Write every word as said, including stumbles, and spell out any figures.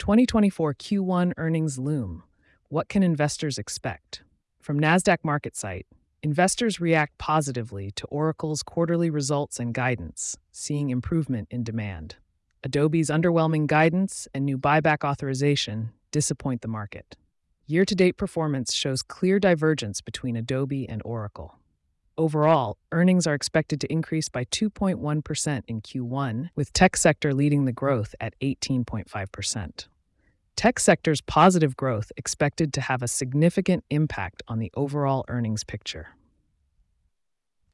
twenty twenty-four Q one earnings loom. What can investors expect? From Nasdaq MarketSite, investors react positively to Oracle's quarterly results and guidance, seeing improvement in demand. Adobe's underwhelming guidance and new buyback authorization disappoint the market. Year-to-date performance shows clear divergence between Adobe and Oracle. Overall, earnings are expected to increase by two point one percent in Q one, with tech sector leading the growth at eighteen point five percent. Tech sector's positive growth expected to have a significant impact on the overall earnings picture.